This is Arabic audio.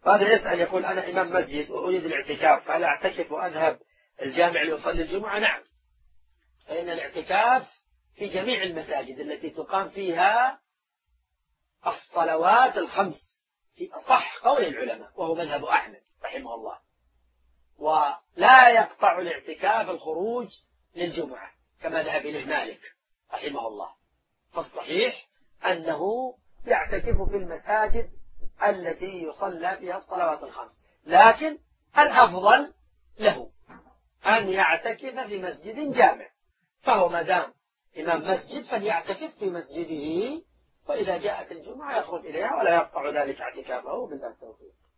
هذا يسأل يقول أنا إمام مسجد وأريد الاعتكاف، فهل أعتكف وأذهب الجامع ليصلي الجمعة؟ نعم، فإن الاعتكاف في جميع المساجد التي تقام فيها الصلوات الخمس في أصح قول العلماء، وهو مذهب أحمد رحمه الله. ولا يقطع الاعتكاف الخروج للجمعة كما ذهب إليه مالك رحمه الله، فالصحيح أنه يعتكف في المساجد التي يصلى فيها الصلوات الخمس، لكن الأفضل له أن يعتكف في مسجد جامع، فهو ما دام إمام مسجد فليعتكف في مسجده، وإذا جاءت الجمعة يخرج إليها ولا يقطع ذلك اعتكافه بالله التوفيق.